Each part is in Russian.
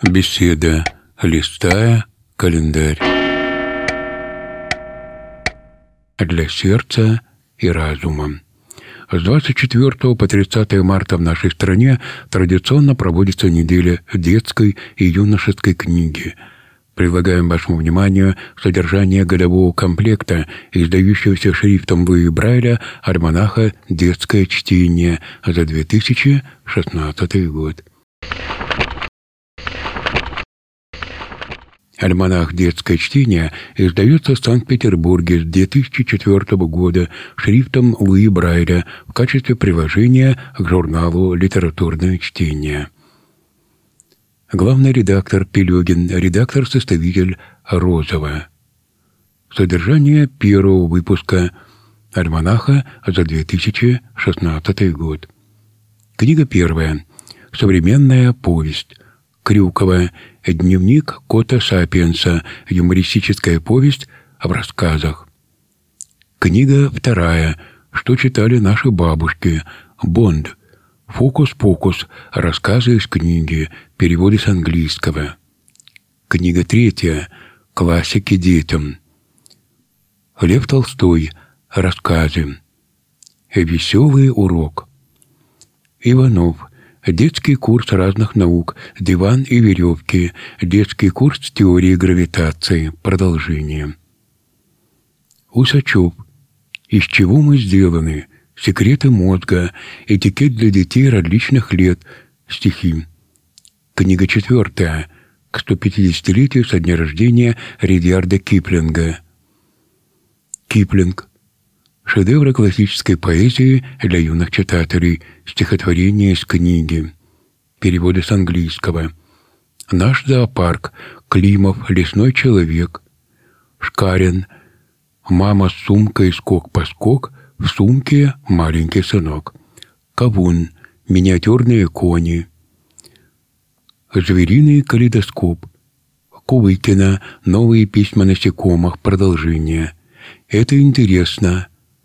Беседа, листая календарь. Для сердца и разума. С 24 по 30 марта в нашей стране традиционно проводится неделя детской и юношеской книги. Предлагаем вашему вниманию содержание годового комплекта, издающегося шрифтом В. Брайля альманаха «Детское чтение» за 2016 год. Альманах «Детское чтение» издается в Санкт-Петербурге с 2004 года шрифтом Луи Брайля в качестве приложения к журналу «Литературное чтение». Главный редактор Пелегин, редактор-составитель Розова. Содержание первого выпуска альманаха за 2016 год. Книга первая. Современная повесть. Крюкова. Дневник кота Сапиенса. Юмористическая повесть в рассказах. Книга вторая. Что читали наши бабушки. Бонд. Фокус-покус. Рассказы из книги. Переводы с английского. Книга третья. Классики детям. Лев Толстой. Рассказы. Веселый урок. Иванов. Детский курс разных наук, диван и веревки, детский курс теории гравитации, продолжение. Усачев. Из чего мы сделаны? Секреты мозга, этикет для детей различных лет, стихи. Книга четвертая. К 150-летию со дня рождения Редьярда Киплинга. Киплинг. Шедевры классической поэзии для юных читателей. Стихотворения из книги. Переводы с английского. Наш зоопарк. Климов. Лесной человек. Шкарин. Мама с сумкой скок-поскок. В сумке маленький сынок. Кавун. Миниатюрные кони. Звериный калейдоскоп. Кувыкина. Новые письма насекомых. Продолжение. Это интересно.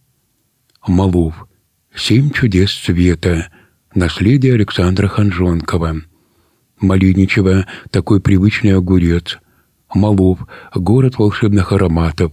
Малов. 7 чудес света. Наследие Александра Ханжонкова. Малиничева. Такой привычный огурец. Малов. Город волшебных ароматов.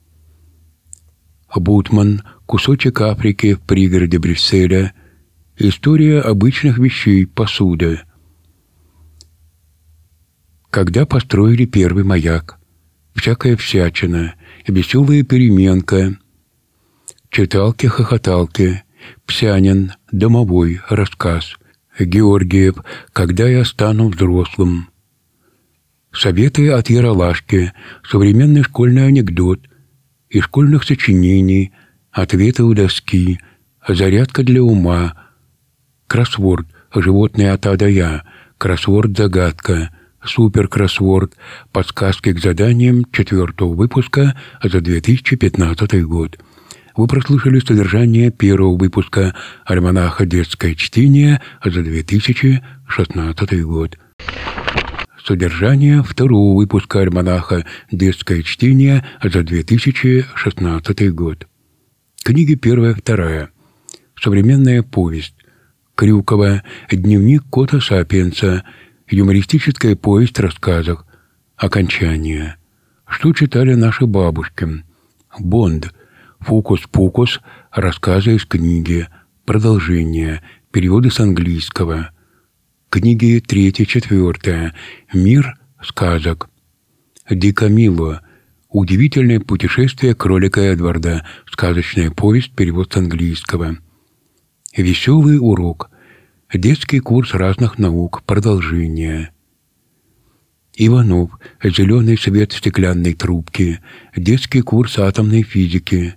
Бутман. Кусочек Африки в пригороде Брюсселя. История обычных вещей. Посуда. Когда построили первый маяк. Всякая всячина. Веселая переменка. Читалки-хохоталки. Псянин. Домовой. Рассказ. Георгиев. Когда я стану взрослым. Советы от Яралашки. Современный школьный анекдот. Из школьных сочинений. Ответы у доски. Зарядка для ума. Кроссворд. Животные от А до Я. Кроссворд-загадка. Супер-кроссворд. Подсказки к заданиям 4-го выпуска за 2015 год. Вы прослушали содержание первого выпуска альманаха «Детское чтение» за 2016 год. Содержание второго выпуска альманаха «Детское чтение» за 2016 год. Книги первая-вторая. Современная повесть. Крюкова. Дневник кота Сапиенса. Юмористическая повесть в рассказах. Окончание. Что читали наши бабушки. Бонд. Фокус-покус. Рассказы из книги. Продолжение. Переводы с английского. Книги 3-4. Мир сказок. Ди Камилло. Удивительное путешествие кролика Эдварда. Сказочная повесть. Перевод с английского. Веселый урок. Детский курс разных наук. Продолжение. Иванов. Зеленый свет в стеклянной трубке. Детский курс атомной физики.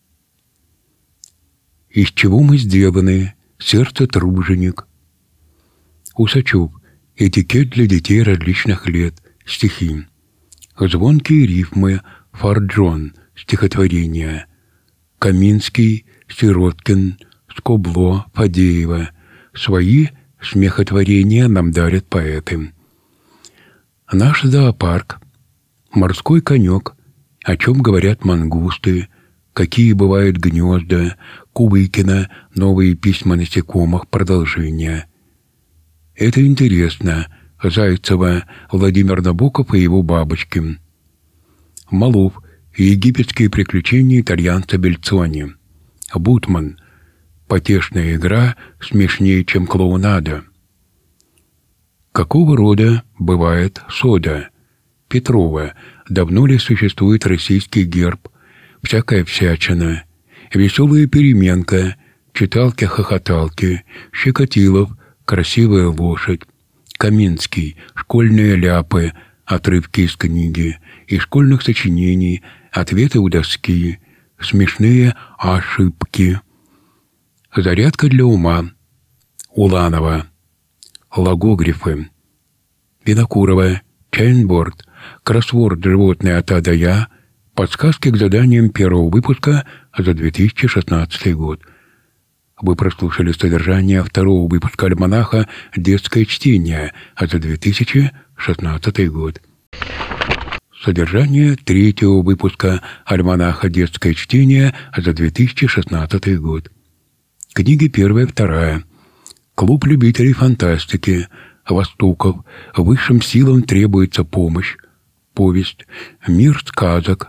Из чего мы сделаны? Сердце труженик. Усачев. Этикет для детей различных лет. Стихи. Звонкие рифмы. Фарджон. Стихотворения. Каминский. Сироткин. Скобло. Фадеева. Свои смехотворения нам дарят поэты. Наш зоопарк. Морской конек. О чем говорят мангусты. Какие бывают гнезда. Кувыкина. Новые письма насекомых. Продолжение. Это интересно. Зайцева, Владимир Набоков и его бабочки. Малов. Египетские приключения итальянца Бельцони. Бутман. Потешная игра смешнее, чем клоунада. Какого рода бывает сода? Петрова. Давно ли существует российский герб? Всякая всячина. Веселая переменка. Читалки-хохоталки. Щекотилов. Красивая лошадь. Каминский. Школьные ляпы. Отрывки из книги. Из школьных сочинений. Ответы у доски. Смешные ошибки. Зарядка для ума. Уланова. Логогрифы. Винокурова. Чайнборд. Кроссворд «Животные от А до Я». Подсказки к заданиям первого выпуска за 2016 год. Вы прослушали содержание второго выпуска альманаха «Детское чтение» за 2016 год. Содержание третьего выпуска альманаха «Детское чтение» за 2016 год. Книги 1-2. Клуб любителей фантастики. Востоков. Высшим силам требуется помощь. Повесть. Мир сказок.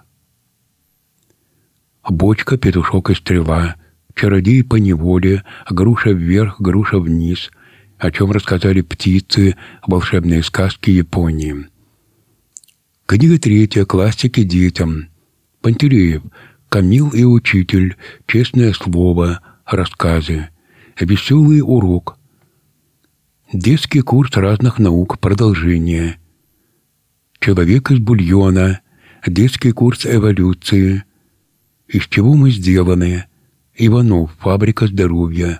Бочка, петушок и стрела. Чародей по неволе. Груша вверх, груша вниз. О чем рассказали птицы. Волшебные сказки Японии. Книга 3. Классики детям. Пантелеев. Камил и учитель. Честное слово. Рассказы. Веселый урок. Детский курс разных наук. Продолжение. Человек из бульона. Детский курс эволюции. Из чего мы сделаны? Иванов. Фабрика здоровья.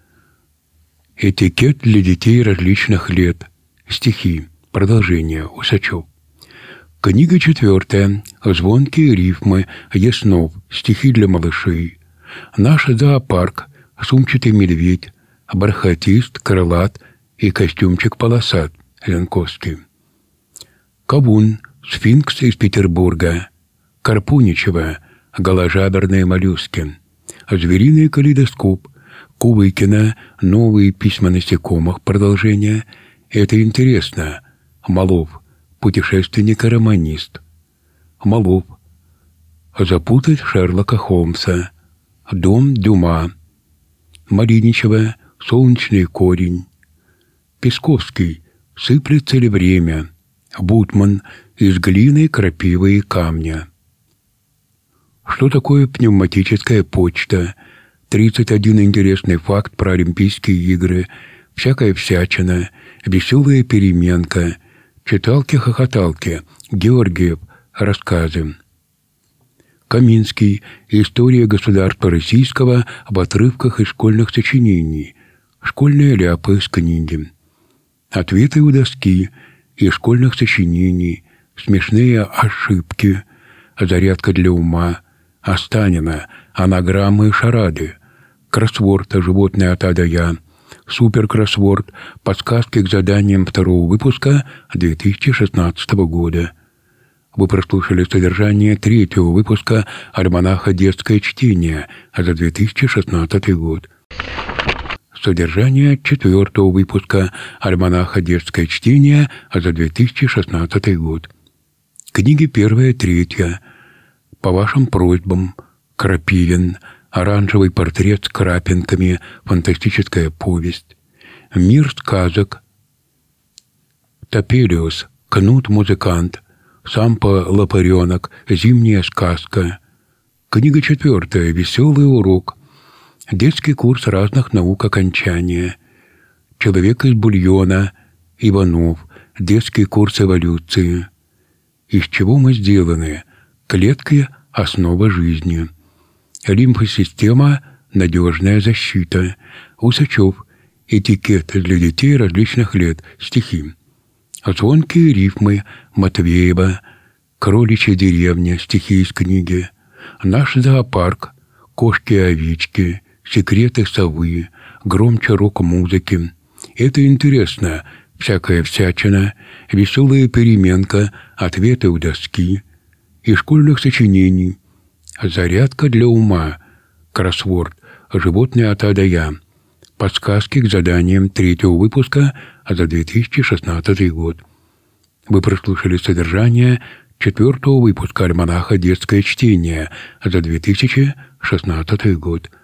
Этикет для детей различных лет. Стихи. Продолжение. Усачев. Книга 4. Звонкие рифмы. Яснов. Стихи для малышей. Наш зоопарк. Сумчатый медведь. Бархатист, крылат и костюмчик полосат. Ленковский. Кавун. Сфинкс из Петербурга. Карпуничева. Голожаберные моллюски. Звериный калейдоскоп. Кувыкина. Новые письма насекомых. Продолжение. Это интересно. Малов. Путешественник и романист. Малов. Запутать Шерлока Холмса. Дом Дюма. Мариничева. Солнечный корень. Песковский. Сыплется ли время? Бутман. Из глины, крапивы и камня. Что такое пневматическая почта? 31 интересный факт про Олимпийские игры. Всякая всячина. Веселая переменка. Читалки-хохоталки. Георгиев. Рассказы. Каминский. История государства российского об отрывках из школьных сочинений. Школьные ляпы из книги. Ответы у доски. Из школьных сочинений. Смешные ошибки. Зарядка для ума. Останина. Анаграммы и шарады. Кроссворд. Животные от А до Я. Суперкроссворд. Подсказки к заданиям второго выпуска 2016 года. Вы прослушали содержание третьего выпуска альманаха «Детское чтение» за 2016 год. Содержание четвертого выпуска альманаха «Детское чтение» за 2016 год. Книги 1-3. По вашим просьбам. Крапивин. Оранжевый портрет с крапинками. Фантастическая повесть. Мир сказок. Топелиус. Кнут-музыкант. Сампа-лопаренок. Зимняя сказка. Книга 4. Веселый урок. Детский курс разных наук окончания. Человек из бульона. Иванов. Детский курс эволюции. Из чего мы сделаны? Клетки – основа жизни. Лимфосистема – надежная защита. Усачев. Этикет для детей различных лет. Стихи. Звонкие рифмы. Матвеева. Кроличья деревня. Стихи из книги. Наш зоопарк. Кошки и овечки. Секреты совы. Громче рок-музыки. Это интересно. Всякая всячина. Веселая переменка. Ответы у доски. Из школьных сочинений. Зарядка для ума. Кроссворд. Животные от А до Я. подсказки к заданиям 3-го выпуска за 2016 год. Вы прослушали содержание 4-го выпуска альманаха «Детское чтение» за 2016 год.